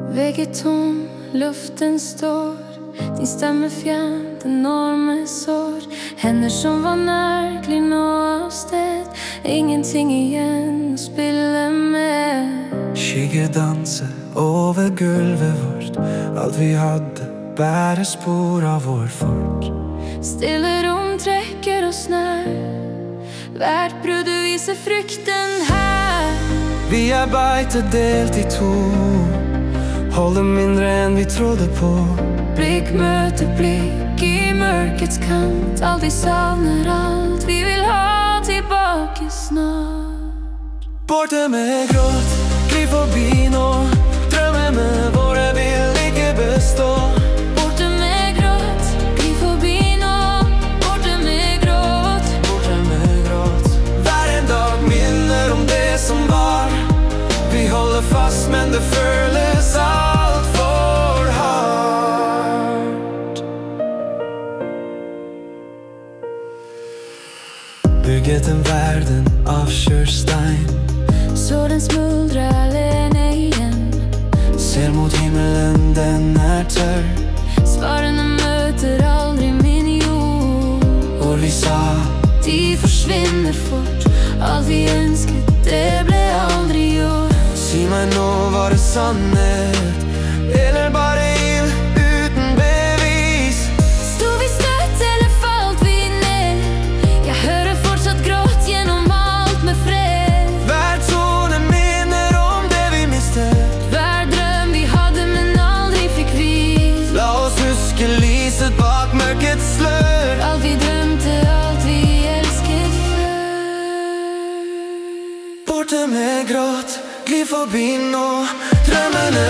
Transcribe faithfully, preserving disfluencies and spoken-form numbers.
Vegger tom, luften står. Din stemme fjernt, enorme sår. Hender som var nær, glir nå av sted. Ingenting igjen å spille med. Skygger danser over gulvet vårt. Alt vi hadde bærer spor av vår folk. Stille rom trekker oss nær. Hvert brudd viser frykten her. Vi er beite delt i to. Holder mindre enn vi trodde på. Blikk møter blikk i mørkets kant. Alt vi savner, alt vi vil ha tilbake snart. Borte med gråt, gli forbi nå. Drømmene våre vil ikke bestå. Borte med gråt, gli forbi nå. Borte med gråt, borte med gråt. Hver en dag minner om det som var. Vi holder fast, men det føles alt for hardt. Bygget en verden av kjørstein, så den smuldrer alene igjen. Ser mot himmelen, den er tørr. Svarene møter aldri min jord. Ord vi sa, de forsvinner fort. Alt vi ønsket, det ble aldri gjort. Si meg nå, var det sannhet, eller bare ild uten bevis? Sto vi støtt, eller falt vi ned? Jeg hører fortsatt gråt gjennom alt med fred. Hver tone minner om det vi mistet. Hver drøm vi hadde, men aldri fikk vist. La oss huske lyset bak mørkets slør. Alt vi drømte, alt vi elsket før. Borte med gråt, gli forbi nå. Drømmene